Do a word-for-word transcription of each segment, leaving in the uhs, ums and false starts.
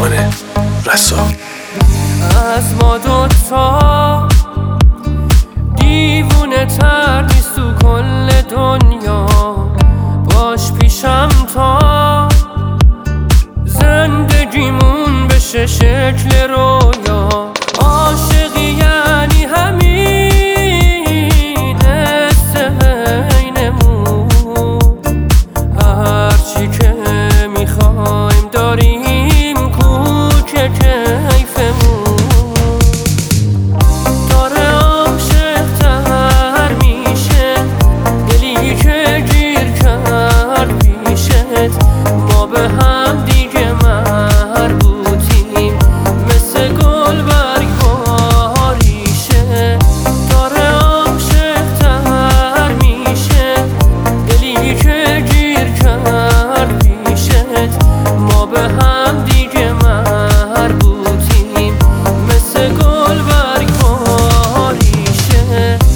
ایمان رسا. از ما دوتا دیوونه تر نیست تو کل دنیا، باش پیشم تا زندگیمون بشه شکل رویا. عاشقی یعنی همین حس بینمون، هرچی که میخوایم داریم کوک کیفمون. داره عاشق تر میشه دلی که گیر کرد پیشت، ما به هم دیگه مربوطیم مثل گل برگ باریشه. داره عاشق تر میشه دلی که گیر کرد پیشت، ما به هم دیگه مربوطیم مثل گل برگ باریشه.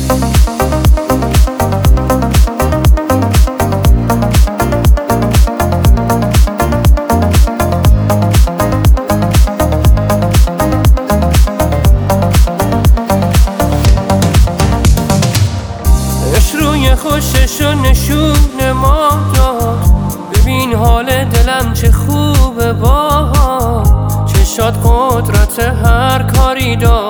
روی خوششو نشون ما داد، ببین حال دلم چه خوبه با چشات قدرت هر کاری داد.